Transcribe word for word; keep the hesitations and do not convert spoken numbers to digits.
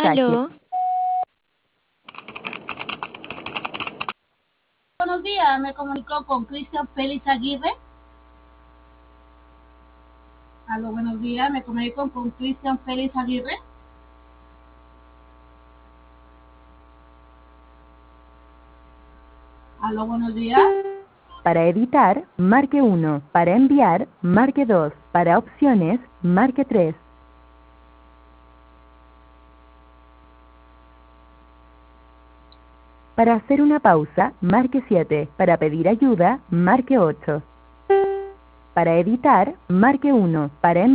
mensaje. Aló, Buenos días, me comunico con Cristian Félix Aguirre. Aló, buenos días, me comunico con Cristian Félix Aguirre. Aló, buenos días. Para editar, marque uno. Para enviar, marque dos. Para opciones, marque tres. Para hacer una pausa, marque siete. Para pedir ayuda, marque ocho. Para editar, marque uno. Para enviar,